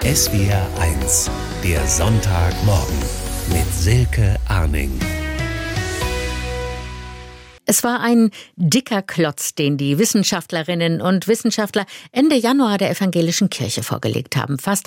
SWR 1, der Sonntagmorgen mit Silke Arning. Es war ein dicker Klotz, den die Wissenschaftlerinnen und Wissenschaftler Ende Januar der Evangelischen Kirche vorgelegt haben. Fast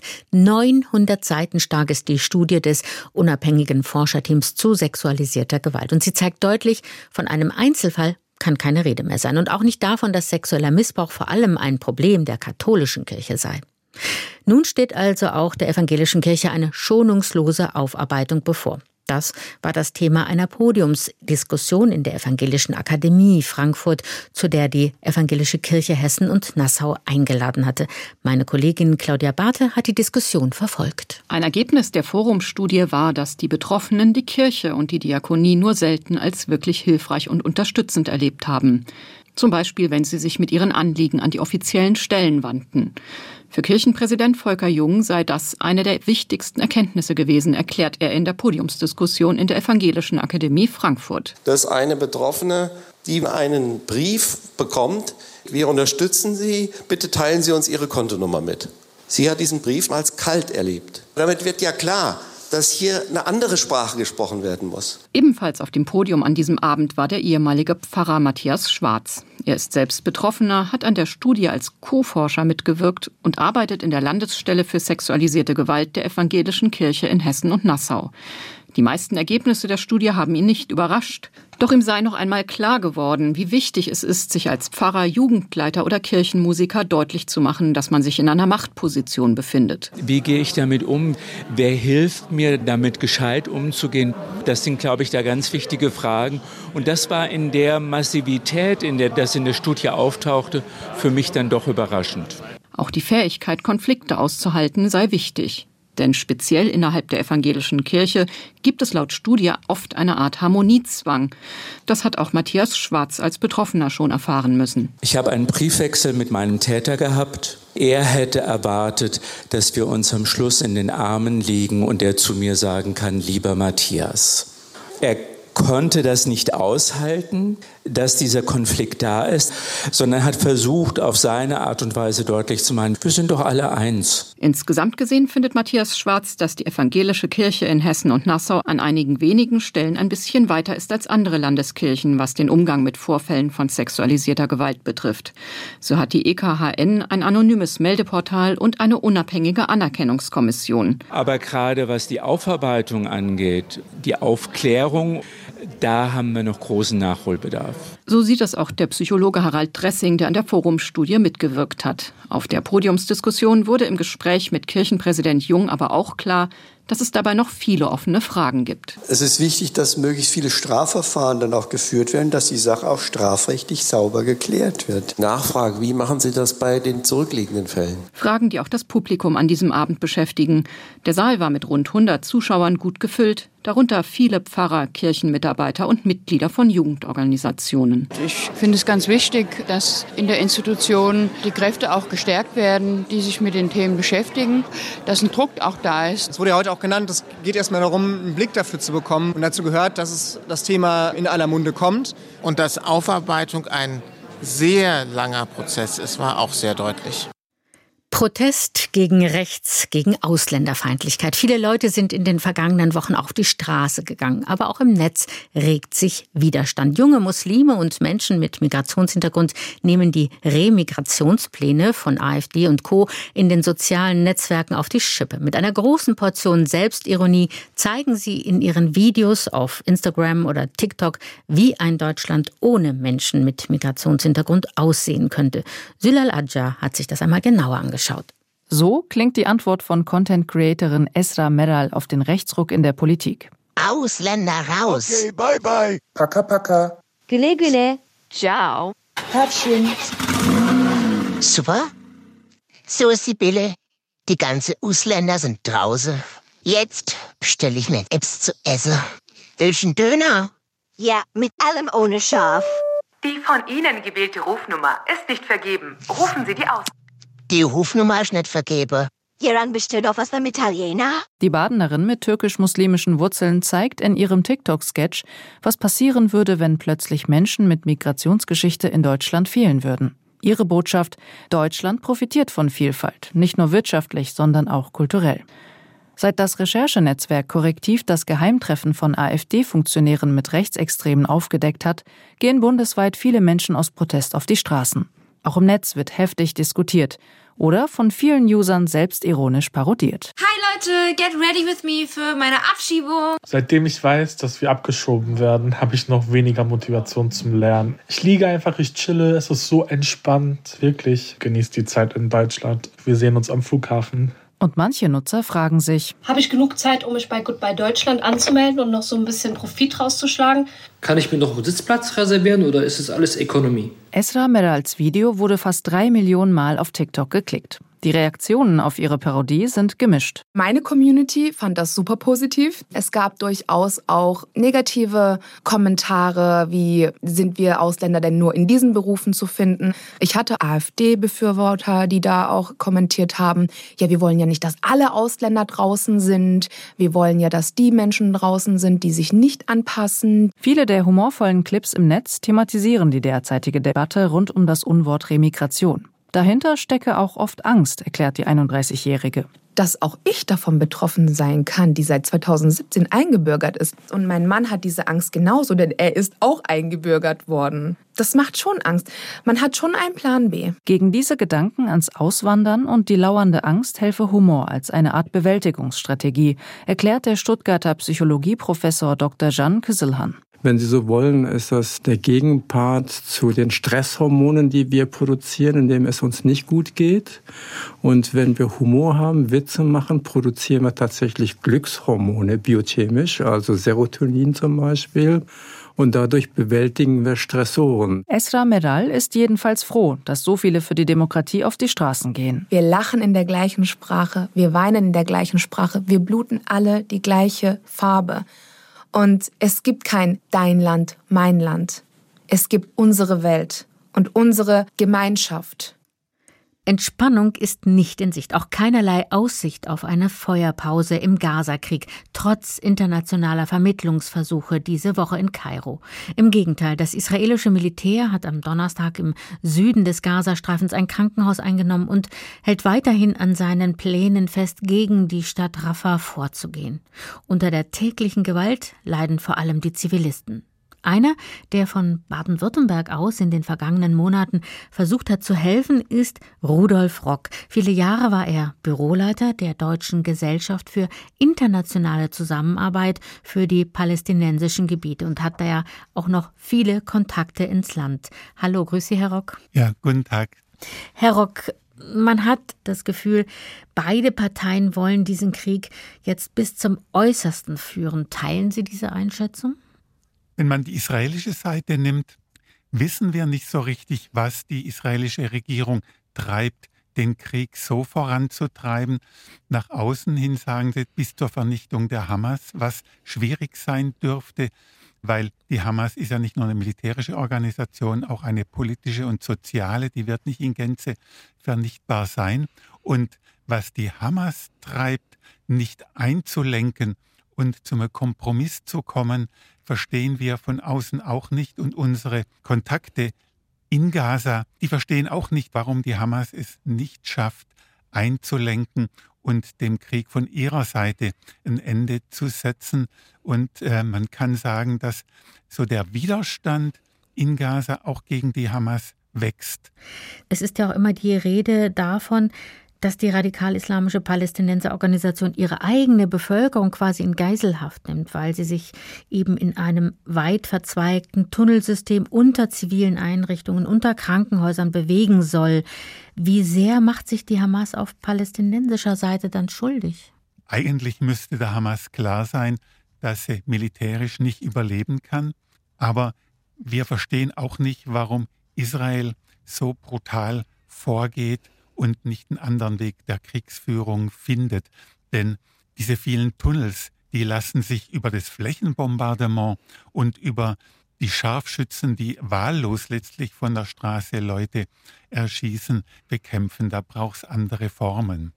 900 Seiten stark ist die Studie des unabhängigen Forscherteams zu sexualisierter Gewalt. Und sie zeigt deutlich, von einem Einzelfall kann keine Rede mehr sein. Und auch nicht davon, dass sexueller Missbrauch vor allem ein Problem der katholischen Kirche sei. Nun steht also auch der Evangelischen Kirche eine schonungslose Aufarbeitung bevor. Das war das Thema einer Podiumsdiskussion in der Evangelischen Akademie Frankfurt, zu der die Evangelische Kirche Hessen und Nassau eingeladen hatte. Meine Kollegin Claudia Barthe hat die Diskussion verfolgt. Ein Ergebnis der Forumstudie war, dass die Betroffenen die Kirche und die Diakonie nur selten als wirklich hilfreich und unterstützend erlebt haben. Zum Beispiel, wenn sie sich mit ihren Anliegen an die offiziellen Stellen wandten. Für Kirchenpräsident Volker Jung sei das eine der wichtigsten Erkenntnisse gewesen, erklärt er in der Podiumsdiskussion in der Evangelischen Akademie Frankfurt. Dass eine Betroffene, die einen Brief bekommt, wir unterstützen Sie, bitte teilen Sie uns Ihre Kontonummer mit. Sie hat diesen Brief als kalt erlebt. Damit wird ja klar, dass hier eine andere Sprache gesprochen werden muss. Ebenfalls auf dem Podium an diesem Abend war der ehemalige Pfarrer Matthias Schwarz. Er ist selbst Betroffener, hat an der Studie als Co-Forscher mitgewirkt und arbeitet in der Landesstelle für sexualisierte Gewalt der Evangelischen Kirche in Hessen und Nassau. Die meisten Ergebnisse der Studie haben ihn nicht überrascht. Doch ihm sei noch einmal klar geworden, wie wichtig es ist, sich als Pfarrer, Jugendleiter oder Kirchenmusiker deutlich zu machen, dass man sich in einer Machtposition befindet. Wie gehe ich damit um? Wer hilft mir, damit gescheit umzugehen? Das sind, glaube ich, da ganz wichtige Fragen. Und das war in der Massivität, in der das in der Studie auftauchte, für mich dann doch überraschend. Auch die Fähigkeit, Konflikte auszuhalten, sei wichtig. Denn speziell innerhalb der Evangelischen Kirche gibt es laut Studie oft eine Art Harmoniezwang. Das hat auch Matthias Schwarz als Betroffener schon erfahren müssen. Ich habe einen Briefwechsel mit meinem Täter gehabt. Er hätte erwartet, dass wir uns am Schluss in den Armen liegen und er zu mir sagen kann, lieber Matthias. Er konnte das nicht aushalten, dass dieser Konflikt da ist, sondern hat versucht, auf seine Art und Weise deutlich zu machen, wir sind doch alle eins. Insgesamt gesehen findet Matthias Schwarz, dass die Evangelische Kirche in Hessen und Nassau an einigen wenigen Stellen ein bisschen weiter ist als andere Landeskirchen, was den Umgang mit Vorfällen von sexualisierter Gewalt betrifft. So hat die EKHN ein anonymes Meldeportal und eine unabhängige Anerkennungskommission. Aber gerade was die Aufarbeitung angeht, die Aufklärung, da haben wir noch großen Nachholbedarf. So sieht es auch der Psychologe Harald Dressing, der an der Forumstudie mitgewirkt hat. Auf der Podiumsdiskussion wurde im Gespräch mit Kirchenpräsident Jung aber auch klar, dass es dabei noch viele offene Fragen gibt. Es ist wichtig, dass möglichst viele Strafverfahren dann auch geführt werden, dass die Sache auch strafrechtlich sauber geklärt wird. Nachfrage, wie machen Sie das bei den zurückliegenden Fällen? Fragen, die auch das Publikum an diesem Abend beschäftigen. Der Saal war mit rund 100 Zuschauern gut gefüllt, darunter viele Pfarrer, Kirchenmitarbeiter und Mitglieder von Jugendorganisationen. Ich finde es ganz wichtig, dass in der Institution die Kräfte auch gestärkt werden, die sich mit den Themen beschäftigen, dass ein Druck auch da ist. Es wurde ja heute auch genannt, es geht erstmal darum, einen Blick dafür zu bekommen. Und dazu gehört, dass das Thema in aller Munde kommt. Und dass Aufarbeitung ein sehr langer Prozess ist, war auch sehr deutlich. Protest gegen Rechts, gegen Ausländerfeindlichkeit. Viele Leute sind in den vergangenen Wochen auf die Straße gegangen. Aber auch im Netz regt sich Widerstand. Junge Muslime und Menschen mit Migrationshintergrund nehmen die Remigrationspläne von AfD und Co. in den sozialen Netzwerken auf die Schippe. Mit einer großen Portion Selbstironie zeigen sie in ihren Videos auf Instagram oder TikTok, wie ein Deutschland ohne Menschen mit Migrationshintergrund aussehen könnte. Sülal Adja hat sich das einmal genauer angeschaut. So klingt die Antwort von Content-Creatorin Esra Meral auf den Rechtsruck in der Politik. Ausländer raus. Okay, bye bye. Paka paka. Güle güle. Ciao. Herzchen. Super. So ist die Bille. Die ganzen Ausländer sind draußen. Jetzt bestelle ich mir Apps zu essen. Welchen Döner? Ja, mit allem ohne Schaf. Die von Ihnen gewählte Rufnummer ist nicht vergeben. Rufen Sie die aus. Die Rufnummer ist nicht vergeben. Ja, dann bestell doch was beim Italiener. Die Badenerin mit türkisch-muslimischen Wurzeln zeigt in ihrem TikTok-Sketch, was passieren würde, wenn plötzlich Menschen mit Migrationsgeschichte in Deutschland fehlen würden. Ihre Botschaft: Deutschland profitiert von Vielfalt, nicht nur wirtschaftlich, sondern auch kulturell. Seit das Recherchenetzwerk Korrektiv das Geheimtreffen von AfD-Funktionären mit Rechtsextremen aufgedeckt hat, gehen bundesweit viele Menschen aus Protest auf die Straßen. Auch im Netz wird heftig diskutiert oder von vielen Usern selbstironisch parodiert. Hi Leute, get ready with me für meine Abschiebung. Seitdem ich weiß, dass wir abgeschoben werden, habe ich noch weniger Motivation zum Lernen. Ich liege einfach, ich chille, es ist so entspannt. Wirklich, genießt die Zeit in Deutschland. Wir sehen uns am Flughafen. Und manche Nutzer fragen sich: Habe ich genug Zeit, um mich bei Goodbye Deutschland anzumelden und noch so ein bisschen Profit rauszuschlagen? Kann ich mir noch einen Sitzplatz reservieren oder ist es alles Economy? Esra Merals Video wurde fast 3 Millionen Mal auf TikTok geklickt. Die Reaktionen auf ihre Parodie sind gemischt. Meine Community fand das super positiv. Es gab durchaus auch negative Kommentare, wie: Sind wir Ausländer denn nur in diesen Berufen zu finden? Ich hatte AfD-Befürworter, die da auch kommentiert haben: Ja, wir wollen ja nicht, dass alle Ausländer draußen sind. Wir wollen ja, dass die Menschen draußen sind, die sich nicht anpassen. Viele der humorvollen Clips im Netz thematisieren die derzeitige Debatte rund um das Unwort Remigration. Dahinter stecke auch oft Angst, erklärt die 31-Jährige. Dass auch ich davon betroffen sein kann, die seit 2017 eingebürgert ist. Und mein Mann hat diese Angst genauso, denn er ist auch eingebürgert worden. Das macht schon Angst. Man hat schon einen Plan B. Gegen diese Gedanken ans Auswandern und die lauernde Angst helfe Humor als eine Art Bewältigungsstrategie, erklärt der Stuttgarter Psychologieprofessor Dr. Can Küsselhan. Wenn Sie so wollen, ist das der Gegenpart zu den Stresshormonen, die wir produzieren, indem es uns nicht gut geht. Und wenn wir Humor haben, Witze machen, produzieren wir tatsächlich Glückshormone biochemisch, also Serotonin zum Beispiel. Und dadurch bewältigen wir Stressoren. Esra Meral ist jedenfalls froh, dass so viele für die Demokratie auf die Straßen gehen. Wir lachen in der gleichen Sprache, wir weinen in der gleichen Sprache, wir bluten alle die gleiche Farbe. Und es gibt kein Dein Land, mein Land. Es gibt unsere Welt und unsere Gemeinschaft. Entspannung ist nicht in Sicht, auch keinerlei Aussicht auf eine Feuerpause im Gazakrieg, trotz internationaler Vermittlungsversuche diese Woche in Kairo. Im Gegenteil, das israelische Militär hat am Donnerstag im Süden des Gazastreifens ein Krankenhaus eingenommen und hält weiterhin an seinen Plänen fest, gegen die Stadt Rafah vorzugehen. Unter der täglichen Gewalt leiden vor allem die Zivilisten. Einer, der von Baden-Württemberg aus in den vergangenen Monaten versucht hat zu helfen, ist Rudolf Rock. Viele Jahre war er Büroleiter der Deutschen Gesellschaft für internationale Zusammenarbeit für die palästinensischen Gebiete und hat daher auch noch viele Kontakte ins Land. Hallo, grüß Sie, Herr Rock. Ja, guten Tag. Herr Rock, man hat das Gefühl, beide Parteien wollen diesen Krieg jetzt bis zum Äußersten führen. Teilen Sie diese Einschätzung? Wenn man die israelische Seite nimmt, wissen wir nicht so richtig, was die israelische Regierung treibt, den Krieg so voranzutreiben. Nach außen hin sagen sie bis zur Vernichtung der Hamas, was schwierig sein dürfte, weil die Hamas ist ja nicht nur eine militärische Organisation, auch eine politische und soziale, die wird nicht in Gänze vernichtbar sein. Und was die Hamas treibt, nicht einzulenken und zum Kompromiss zu kommen, verstehen wir von außen auch nicht. Und unsere Kontakte in Gaza, die verstehen auch nicht, warum die Hamas es nicht schafft, einzulenken und dem Krieg von ihrer Seite ein Ende zu setzen. Und man kann sagen, dass so der Widerstand in Gaza auch gegen die Hamas wächst. Es ist ja auch immer die Rede davon, dass die radikal-islamische Palästinenserorganisation ihre eigene Bevölkerung quasi in Geiselhaft nimmt, weil sie sich eben in einem weit verzweigten Tunnelsystem unter zivilen Einrichtungen, unter Krankenhäusern bewegen soll. Wie sehr macht sich die Hamas auf palästinensischer Seite dann schuldig? Eigentlich müsste der Hamas klar sein, dass sie militärisch nicht überleben kann. Aber wir verstehen auch nicht, warum Israel so brutal vorgeht und nicht einen anderen Weg der Kriegsführung findet. Denn diese vielen Tunnels, die lassen sich über das Flächenbombardement und über die Scharfschützen, die wahllos letztlich von der Straße Leute erschießen, bekämpfen. Da braucht es andere Formen.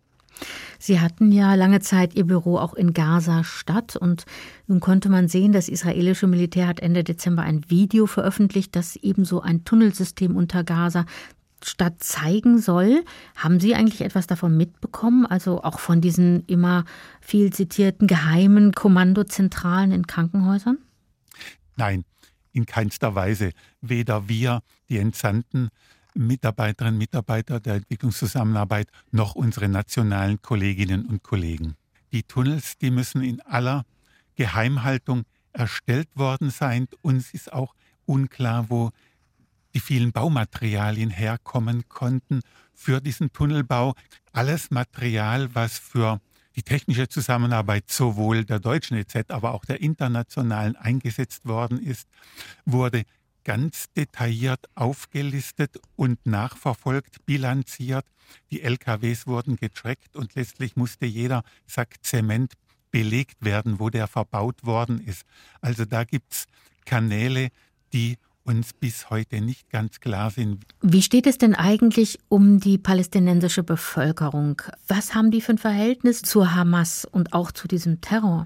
Sie hatten ja lange Zeit Ihr Büro auch in Gaza-Stadt und nun konnte man sehen, das israelische Militär hat Ende Dezember ein Video veröffentlicht, das ebenso ein Tunnelsystem unter Gaza Gazastadtstadt zeigen soll. Haben Sie eigentlich etwas davon mitbekommen? Also auch von diesen immer viel zitierten geheimen Kommandozentralen in Krankenhäusern? Nein, in keinster Weise. Weder wir, die entsandten Mitarbeiterinnen und Mitarbeiter der Entwicklungszusammenarbeit, noch unsere nationalen Kolleginnen und Kollegen. Die Tunnels, die müssen in aller Geheimhaltung erstellt worden sein. Uns ist auch unklar, wo die vielen Baumaterialien herkommen konnten für diesen Tunnelbau. Alles Material, was für die technische Zusammenarbeit sowohl der deutschen EZ, aber auch der internationalen eingesetzt worden ist, wurde ganz detailliert aufgelistet und nachverfolgt, bilanziert. Die LKWs wurden getrackt und letztlich musste jeder Sack Zement belegt werden, wo der verbaut worden ist. Also da gibt es Kanäle, die uns bis heute nicht ganz klar sind. Wie steht es denn eigentlich um die palästinensische Bevölkerung? Was haben die für ein Verhältnis zur Hamas und auch zu diesem Terror?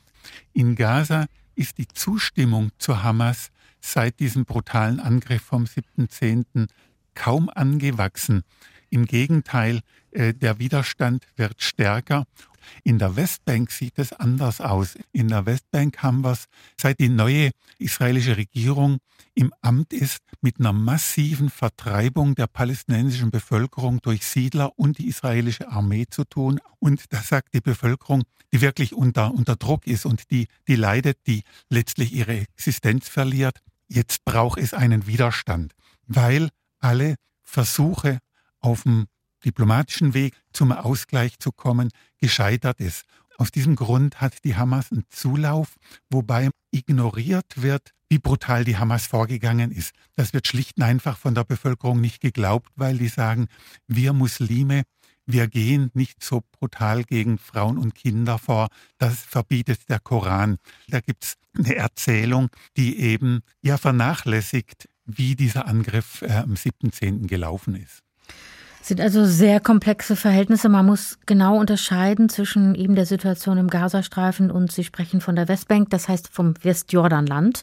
In Gaza ist die Zustimmung zur Hamas seit diesem brutalen Angriff vom 7.10. kaum angewachsen. Im Gegenteil, der Widerstand wird stärker. In der Westbank sieht es anders aus. In der Westbank haben wir es, seit die neue israelische Regierung im Amt ist, mit einer massiven Vertreibung der palästinensischen Bevölkerung durch Siedler und die israelische Armee zu tun. Und da sagt die Bevölkerung, die wirklich unter Druck ist und die leidet, die letztlich ihre Existenz verliert. Jetzt braucht es einen Widerstand, weil alle Versuche auf dem diplomatischen Weg zum Ausgleich zu kommen gescheitert ist. Aus diesem Grund hat die Hamas einen Zulauf, wobei ignoriert wird, wie brutal die Hamas vorgegangen ist. Das wird schlicht und einfach von der Bevölkerung nicht geglaubt, weil die sagen, wir Muslime, wir gehen nicht so brutal gegen Frauen und Kinder vor, das verbietet der Koran. Da gibt es eine Erzählung, die eben vernachlässigt, wie dieser Angriff am 7.10. gelaufen ist. Es sind also sehr komplexe Verhältnisse. Man muss genau unterscheiden zwischen eben der Situation im Gazastreifen und Sie sprechen von der Westbank, das heißt vom Westjordanland.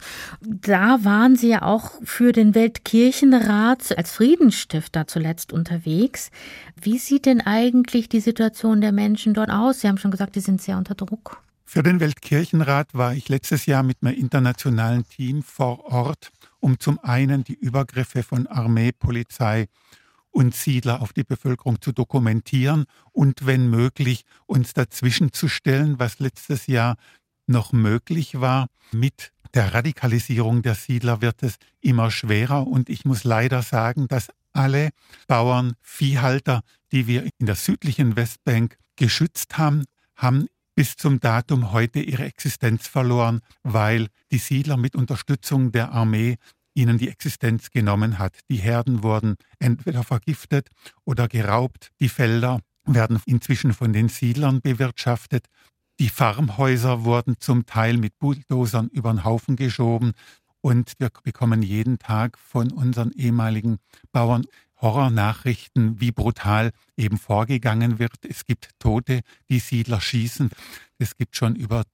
Da waren Sie ja auch für den Weltkirchenrat als Friedensstifter zuletzt unterwegs. Wie sieht denn eigentlich die Situation der Menschen dort aus? Sie haben schon gesagt, die sind sehr unter Druck. Für den Weltkirchenrat war ich letztes Jahr mit einem internationalen Team vor Ort, um zum einen die Übergriffe von Armee, Polizei und Siedler auf die Bevölkerung zu dokumentieren und wenn möglich uns dazwischen zu stellen, was letztes Jahr noch möglich war. Mit der Radikalisierung der Siedler wird es immer schwerer und ich muss leider sagen, dass alle Bauern, Viehhalter, die wir in der südlichen Westbank geschützt haben, haben bis zum Datum heute ihre Existenz verloren, weil die Siedler mit Unterstützung der Armee ihnen die Existenz genommen hat. Die Herden wurden entweder vergiftet oder geraubt. Die Felder werden inzwischen von den Siedlern bewirtschaftet. Die Farmhäuser wurden zum Teil mit Bulldozern über den Haufen geschoben. Und wir bekommen jeden Tag von unseren ehemaligen Bauern Horrornachrichten, wie brutal eben vorgegangen wird. Es gibt Tote, die Siedler schießen. Es gibt schon über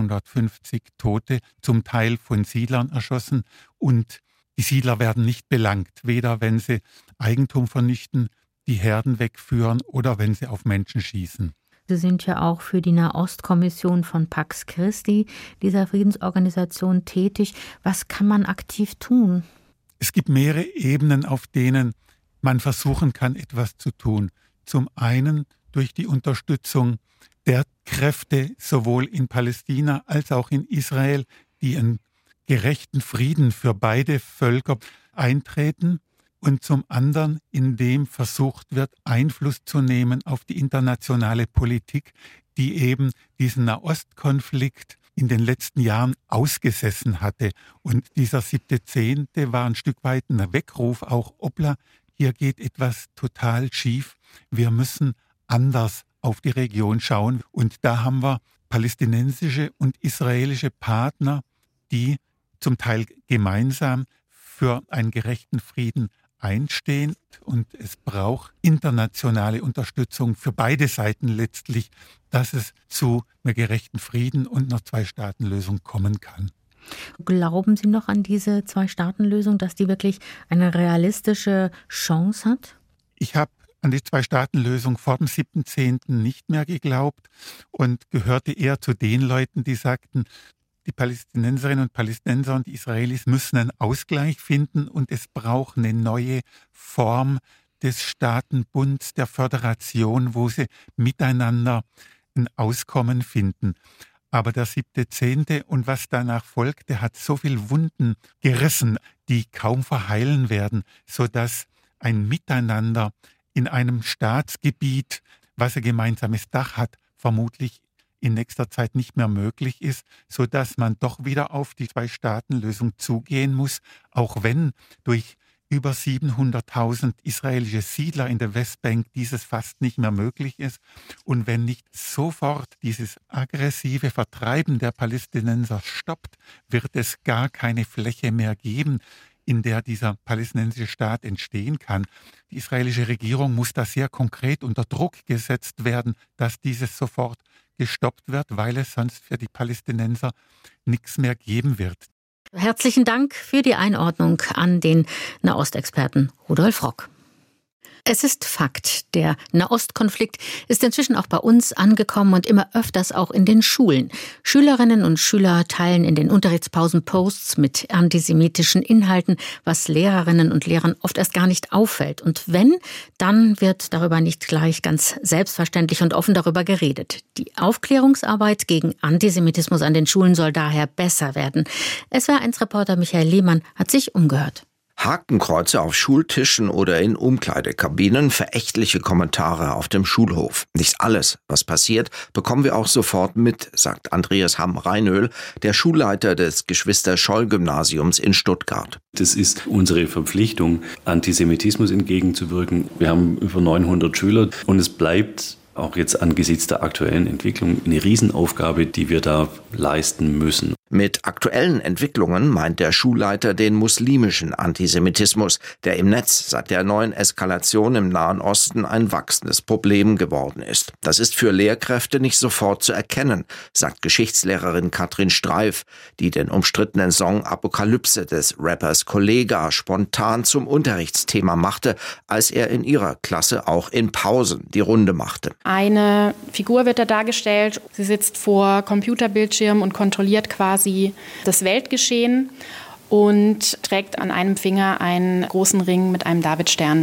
250 Tote, zum Teil von Siedlern erschossen. Und die Siedler werden nicht belangt, weder wenn sie Eigentum vernichten, die Herden wegführen oder wenn sie auf Menschen schießen. Sie sind ja auch für die Nahostkommission von Pax Christi, dieser Friedensorganisation, tätig. Was kann man aktiv tun? Es gibt mehrere Ebenen, auf denen man versuchen kann, etwas zu tun. Zum einen durch die Unterstützung der Kräfte sowohl in Palästina als auch in Israel, die einen gerechten Frieden für beide Völker eintreten. Und zum anderen, indem versucht wird, Einfluss zu nehmen auf die internationale Politik, die eben diesen Nahostkonflikt in den letzten Jahren ausgesessen hatte. Und dieser 7.10. war ein Stück weit ein Weckruf, auch hoppla, hier geht etwas total schief. Wir müssen anders auf die Region schauen. Und da haben wir palästinensische und israelische Partner, die zum Teil gemeinsam für einen gerechten Frieden einstehen. Und es braucht internationale Unterstützung für beide Seiten letztlich, dass es zu einem gerechten Frieden und einer Zwei-Staaten-Lösung kommen kann. Glauben Sie noch an diese Zwei-Staaten-Lösung, dass die wirklich eine realistische Chance hat? Ich habe an die Zwei-Staaten-Lösung vor dem 7.10. nicht mehr geglaubt und gehörte eher zu den Leuten, die sagten, die Palästinenserinnen und Palästinenser und die Israelis müssen einen Ausgleich finden und es braucht eine neue Form des Staatenbunds, der Föderation, wo sie miteinander ein Auskommen finden. Aber der 7.10. und was danach folgt, der hat so viele Wunden gerissen, die kaum verheilen werden, sodass ein Miteinander in einem Staatsgebiet, was ein gemeinsames Dach hat, vermutlich in nächster Zeit nicht mehr möglich ist, sodass man doch wieder auf die Zwei-Staaten-Lösung zugehen muss, auch wenn durch über 700.000 israelische Siedler in der Westbank dieses fast nicht mehr möglich ist. Und wenn nicht sofort dieses aggressive Vertreiben der Palästinenser stoppt, wird es gar keine Fläche mehr geben, in der dieser palästinensische Staat entstehen kann. Die israelische Regierung muss da sehr konkret unter Druck gesetzt werden, dass dieses sofort gestoppt wird, weil es sonst für die Palästinenser nichts mehr geben wird. Herzlichen Dank für die Einordnung an den Nahostexperten Rudolf Rock. Es ist Fakt, der Nahostkonflikt ist inzwischen auch bei uns angekommen und immer öfters auch in den Schulen. Schülerinnen und Schüler teilen in den Unterrichtspausen Posts mit antisemitischen Inhalten, was Lehrerinnen und Lehrern oft erst gar nicht auffällt. Und wenn, dann wird darüber nicht gleich ganz selbstverständlich und offen darüber geredet. Die Aufklärungsarbeit gegen Antisemitismus an den Schulen soll daher besser werden. SWR1-Reporter Michael Lehmann hat sich umgehört. Hakenkreuze auf Schultischen oder in Umkleidekabinen, verächtliche Kommentare auf dem Schulhof. Nicht alles, was passiert, bekommen wir auch sofort mit, sagt Andreas Hamm-Reinöhl, der Schulleiter des Geschwister-Scholl-Gymnasiums in Stuttgart. Das ist unsere Verpflichtung, Antisemitismus entgegenzuwirken. Wir haben über 900 Schüler und es bleibt auch jetzt angesichts der aktuellen Entwicklung eine Riesenaufgabe, die wir da leisten müssen. Mit aktuellen Entwicklungen meint der Schulleiter den muslimischen Antisemitismus, der im Netz seit der neuen Eskalation im Nahen Osten ein wachsendes Problem geworden ist. Das ist für Lehrkräfte nicht sofort zu erkennen, sagt Geschichtslehrerin Katrin Streif, die den umstrittenen Song Apokalypse des Rappers Kollega spontan zum Unterrichtsthema machte, als er in ihrer Klasse auch in Pausen die Runde machte. Eine Figur wird da dargestellt, sie sitzt vor Computerbildschirm und kontrolliert quasi das Weltgeschehen und trägt an einem Finger einen großen Ring mit einem Davidstern.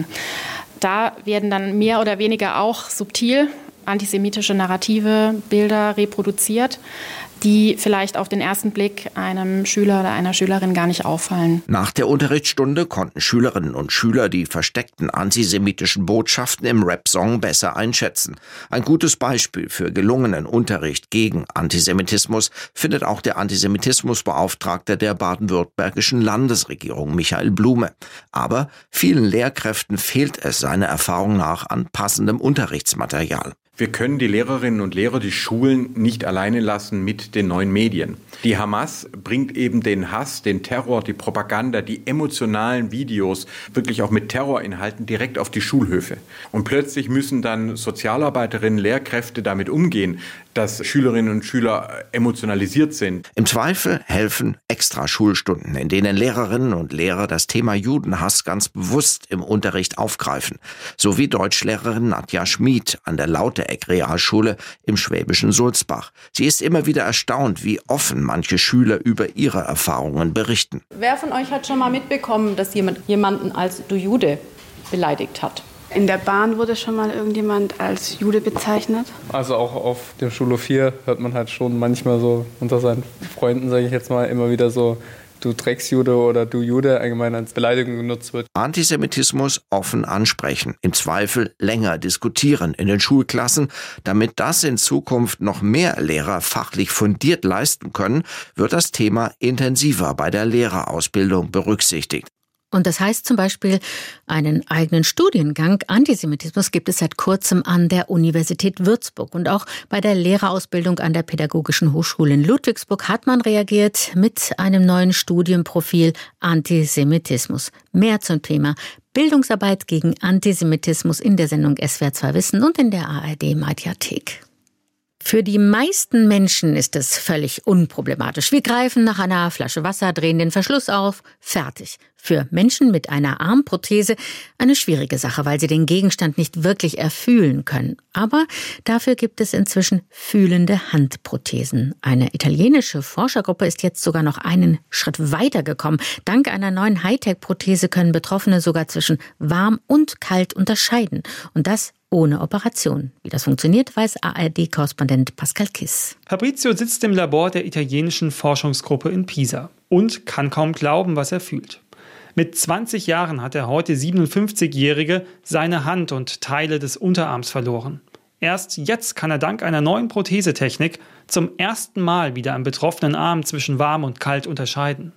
Da werden dann mehr oder weniger auch subtil antisemitische Narrative, Bilder reproduziert, die vielleicht auf den ersten Blick einem Schüler oder einer Schülerin gar nicht auffallen. Nach der Unterrichtsstunde konnten Schülerinnen und Schüler die versteckten antisemitischen Botschaften im Rap-Song besser einschätzen. Ein gutes Beispiel für gelungenen Unterricht gegen Antisemitismus findet auch der Antisemitismusbeauftragte der baden-württembergischen Landesregierung, Michael Blume. Aber vielen Lehrkräften fehlt es seiner Erfahrung nach an passendem Unterrichtsmaterial. Wir können die Lehrerinnen und Lehrer, die Schulen nicht alleine lassen mit den neuen Medien. Die Hamas bringt eben den Hass, den Terror, die Propaganda, die emotionalen Videos, wirklich auch mit Terrorinhalten direkt auf die Schulhöfe. Und plötzlich müssen dann Sozialarbeiterinnen, Lehrkräfte damit umgehen, dass Schülerinnen und Schüler emotionalisiert sind. Im Zweifel helfen extra Schulstunden, in denen Lehrerinnen und Lehrer das Thema Judenhass ganz bewusst im Unterricht aufgreifen. So wie Deutschlehrerin Nadja Schmid an der Lautereck-Realschule im schwäbischen Sulzbach. Sie ist immer wieder erstaunt, wie offen manche Schüler über ihre Erfahrungen berichten. Wer von euch hat schon mal mitbekommen, dass jemanden als du Jude beleidigt hat? In der Bahn wurde schon mal irgendjemand als Jude bezeichnet. Also auch auf dem Schulhof 4 hört man halt schon manchmal so unter seinen Freunden, sage ich jetzt mal, immer wieder so, du Drecksjude oder du Jude allgemein als Beleidigung genutzt wird. Antisemitismus offen ansprechen, im Zweifel länger diskutieren in den Schulklassen. Damit das in Zukunft noch mehr Lehrer fachlich fundiert leisten können, wird das Thema intensiver bei der Lehrerausbildung berücksichtigt. Und das heißt zum Beispiel, einen eigenen Studiengang Antisemitismus gibt es seit kurzem an der Universität Würzburg. Und auch bei der Lehrerausbildung an der Pädagogischen Hochschule in Ludwigsburg hat man reagiert mit einem neuen Studienprofil Antisemitismus. Mehr zum Thema Bildungsarbeit gegen Antisemitismus in der Sendung SWR2 Wissen und in der ARD-Mediathek. Für die meisten Menschen ist es völlig unproblematisch. Wir greifen nach einer Flasche Wasser, drehen den Verschluss auf, fertig. Für Menschen mit einer Armprothese eine schwierige Sache, weil sie den Gegenstand nicht wirklich erfühlen können. Aber dafür gibt es inzwischen fühlende Handprothesen. Eine italienische Forschergruppe ist jetzt sogar noch einen Schritt weiter gekommen. Dank einer neuen Hightech-Prothese können Betroffene sogar zwischen warm und kalt unterscheiden. Und das ohne Operation. Wie das funktioniert, weiß ARD-Korrespondent Pascal Kiss. Fabrizio sitzt im Labor der italienischen Forschungsgruppe in Pisa und kann kaum glauben, was er fühlt. Mit 20 Jahren hat der heute 57-Jährige seine Hand und Teile des Unterarms verloren. Erst jetzt kann er dank einer neuen Prothesetechnik zum ersten Mal wieder am betroffenen Arm zwischen warm und kalt unterscheiden.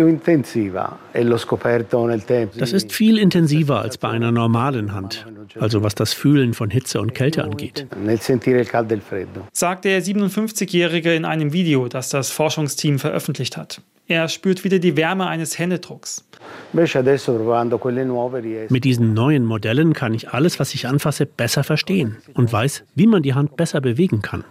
Das ist viel intensiver als bei einer normalen Hand, also was das Fühlen von Hitze und Kälte angeht. Sagt der 57-Jährige in einem Video, das das Forschungsteam veröffentlicht hat. Er spürt wieder die Wärme eines Händedrucks. Mit diesen neuen Modellen kann ich alles, was ich anfasse, besser verstehen und weiß, wie man die Hand besser bewegen kann.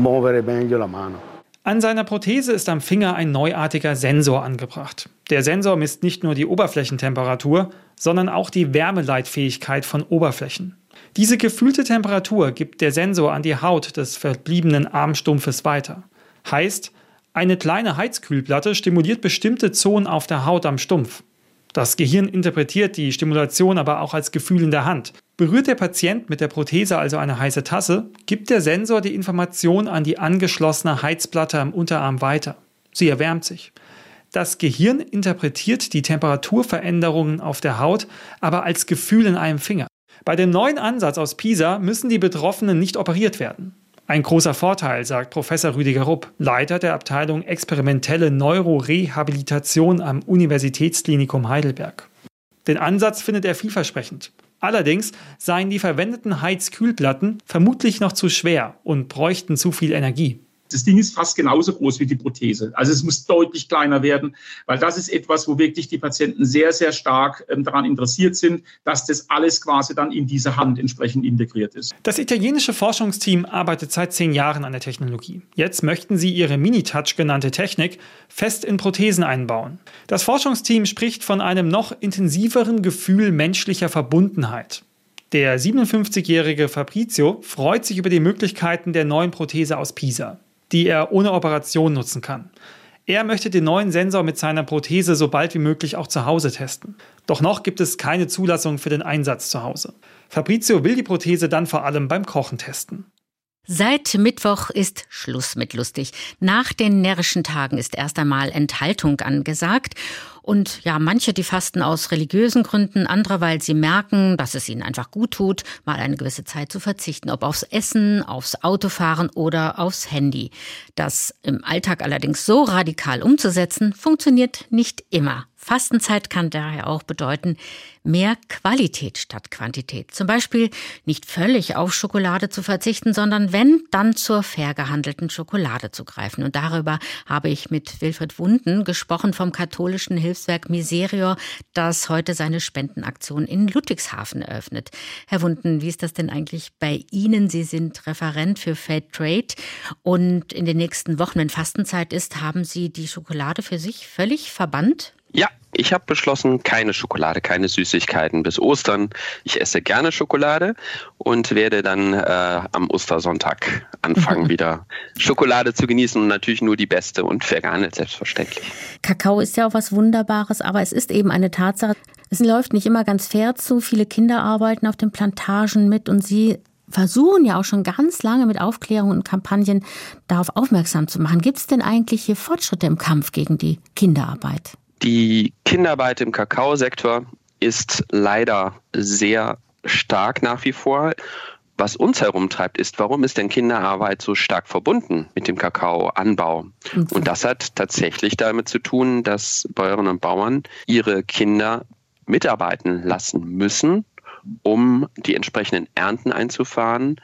An seiner Prothese ist am Finger ein neuartiger Sensor angebracht. Der Sensor misst nicht nur die Oberflächentemperatur, sondern auch die Wärmeleitfähigkeit von Oberflächen. Diese gefühlte Temperatur gibt der Sensor an die Haut des verbliebenen Armstumpfes weiter. Heißt, eine kleine Heizkühlplatte stimuliert bestimmte Zonen auf der Haut am Stumpf. Das Gehirn interpretiert die Stimulation aber auch als Gefühl in der Hand. Berührt der Patient mit der Prothese also eine heiße Tasse, gibt der Sensor die Information an die angeschlossene Heizplatte am Unterarm weiter. Sie erwärmt sich. Das Gehirn interpretiert die Temperaturveränderungen auf der Haut aber als Gefühl in einem Finger. Bei dem neuen Ansatz aus Pisa müssen die Betroffenen nicht operiert werden. Ein großer Vorteil, sagt Professor Rüdiger Rupp, Leiter der Abteilung Experimentelle Neurorehabilitation am Universitätsklinikum Heidelberg. Den Ansatz findet er vielversprechend. Allerdings seien die verwendeten Heizkühlplatten vermutlich noch zu schwer und bräuchten zu viel Energie. Das Ding ist fast genauso groß wie die Prothese. Also es muss deutlich kleiner werden, weil das ist etwas, wo wirklich die Patienten sehr, sehr stark daran interessiert sind, dass das alles quasi dann in diese Hand entsprechend integriert ist. Das italienische Forschungsteam arbeitet seit 10 Jahren an der Technologie. Jetzt möchten sie ihre Mini-Touch genannte Technik fest in Prothesen einbauen. Das Forschungsteam spricht von einem noch intensiveren Gefühl menschlicher Verbundenheit. Der 57-jährige Fabrizio freut sich über die Möglichkeiten der neuen Prothese aus Pisa, die er ohne Operation nutzen kann. Er möchte den neuen Sensor mit seiner Prothese so bald wie möglich auch zu Hause testen. Doch noch gibt es keine Zulassung für den Einsatz zu Hause. Fabrizio will die Prothese dann vor allem beim Kochen testen. Seit Mittwoch ist Schluss mit lustig. Nach den närrischen Tagen ist erst einmal Enthaltung angesagt. Und ja, manche, die fasten aus religiösen Gründen, andere, weil sie merken, dass es ihnen einfach gut tut, mal eine gewisse Zeit zu verzichten. Ob aufs Essen, aufs Autofahren oder aufs Handy. Das im Alltag allerdings so radikal umzusetzen, funktioniert nicht immer. Fastenzeit kann daher auch bedeuten, mehr Qualität statt Quantität. Zum Beispiel nicht völlig auf Schokolade zu verzichten, sondern wenn, dann zur fair gehandelten Schokolade zu greifen. Und darüber habe ich mit Wilfried Wunden gesprochen vom katholischen Hilfswerk Miserior, das heute seine Spendenaktion in Ludwigshafen eröffnet. Herr Wunden, wie ist das denn eigentlich bei Ihnen? Sie sind Referent für Fair Trade und in den nächsten Wochen, wenn Fastenzeit ist, haben Sie die Schokolade für sich völlig verbannt? Ja, ich habe beschlossen, keine Schokolade, keine Süßigkeiten bis Ostern. Ich esse gerne Schokolade und werde dann am Ostersonntag anfangen, wieder Schokolade zu genießen und natürlich nur die beste und fair gehandelt, selbstverständlich. Kakao ist ja auch was Wunderbares, aber es ist eben eine Tatsache. Es läuft nicht immer ganz fair zu. Viele Kinder arbeiten auf den Plantagen mit und Sie versuchen ja auch schon ganz lange mit Aufklärung und Kampagnen darauf aufmerksam zu machen. Gibt es denn eigentlich hier Fortschritte im Kampf gegen die Kinderarbeit? Die Kinderarbeit im Kakaosektor ist leider sehr stark nach wie vor. Was uns herumtreibt, ist, warum ist denn Kinderarbeit so stark verbunden mit dem Kakaoanbau? Und das hat tatsächlich damit zu tun, dass Bäuerinnen und Bauern ihre Kinder mitarbeiten lassen müssen, um die entsprechenden Ernten einzufahren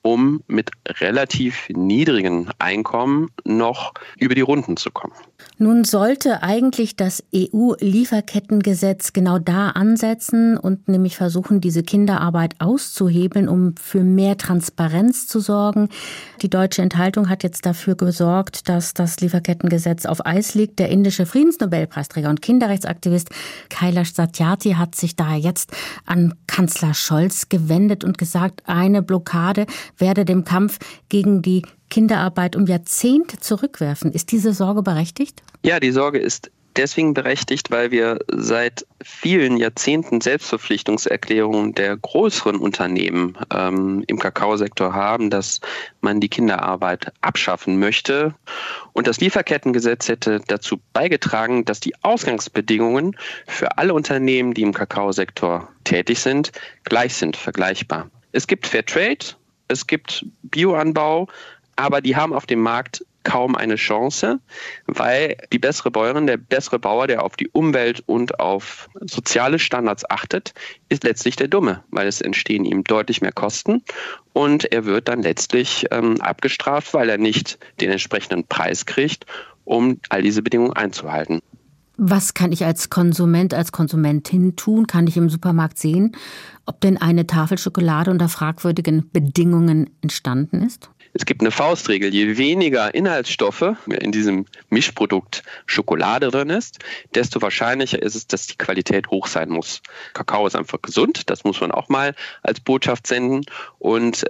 um mit relativ niedrigen Einkommen noch über die Runden zu kommen. Nun sollte eigentlich das EU-Lieferkettengesetz genau da ansetzen und nämlich versuchen, diese Kinderarbeit auszuhebeln, um für mehr Transparenz zu sorgen. Die deutsche Enthaltung hat jetzt dafür gesorgt, dass das Lieferkettengesetz auf Eis liegt. Der indische Friedensnobelpreisträger und Kinderrechtsaktivist Kailash Satyarthi hat sich daher jetzt an Kanzler Scholz gewendet und gesagt, eine Blockade werde dem Kampf gegen die Kinderarbeit um Jahrzehnte zurückwerfen. Ist diese Sorge berechtigt? Ja, die Sorge ist deswegen berechtigt, weil wir seit vielen Jahrzehnten Selbstverpflichtungserklärungen der größeren Unternehmen im Kakaosektor haben, dass man die Kinderarbeit abschaffen möchte. Und das Lieferkettengesetz hätte dazu beigetragen, dass die Ausgangsbedingungen für alle Unternehmen, die im Kakaosektor tätig sind, gleich sind, vergleichbar. Es gibt Fairtrade, es gibt Bioanbau, aber die haben auf dem Markt kaum eine Chance, weil die bessere Bäuerin, der bessere Bauer, der auf die Umwelt und auf soziale Standards achtet, ist letztlich der Dumme, weil es entstehen ihm deutlich mehr Kosten und er wird dann letztlich abgestraft, weil er nicht den entsprechenden Preis kriegt, um all diese Bedingungen einzuhalten. Was kann ich als Konsument, als Konsumentin tun? Kann ich im Supermarkt sehen, ob denn eine Tafel Schokolade unter fragwürdigen Bedingungen entstanden ist? Es gibt eine Faustregel, je weniger Inhaltsstoffe in diesem Mischprodukt Schokolade drin ist, desto wahrscheinlicher ist es, dass die Qualität hoch sein muss. Kakao ist einfach gesund, das muss man auch mal als Botschaft senden. Und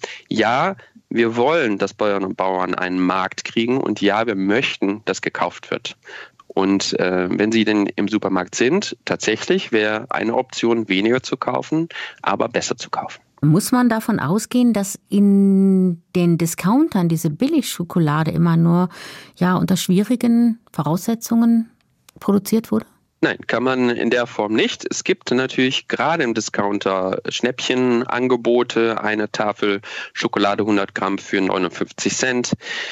ja, wir wollen, dass Bäuerinnen und Bauern einen Markt kriegen und ja, wir möchten, dass gekauft wird. Und wenn sie denn im Supermarkt sind, tatsächlich wäre eine Option, weniger zu kaufen, aber besser zu kaufen. Muss man davon ausgehen, dass in den Discountern diese Billigschokolade immer nur unter schwierigen Voraussetzungen produziert wurde? Nein, kann man in der Form nicht. Es gibt natürlich gerade im Discounter Schnäppchenangebote, eine Tafel Schokolade 100 Gramm für 59 Cent.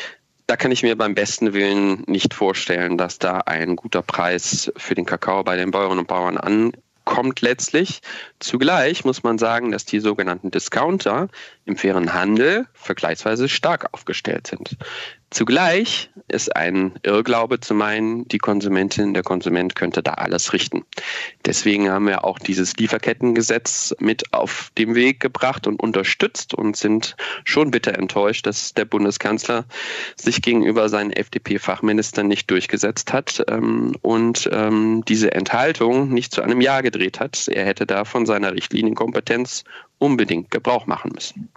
Da kann ich mir beim besten Willen nicht vorstellen, dass da ein guter Preis für den Kakao bei den Bäuerinnen und Bauern ankommt letztlich. Zugleich muss man sagen, dass die sogenannten Discounter im fairen Handel vergleichsweise stark aufgestellt sind. Zugleich ist ein Irrglaube zu meinen, die Konsumentin, der Konsument könnte da alles richten. Deswegen haben wir auch dieses Lieferkettengesetz mit auf den Weg gebracht und unterstützt und sind schon bitter enttäuscht, dass der Bundeskanzler sich gegenüber seinen FDP-Fachministern nicht durchgesetzt hat und diese Enthaltung nicht zu einem Ja gedreht hat. Er hätte da von seiner Richtlinienkompetenz unbedingt Gebrauch machen müssen.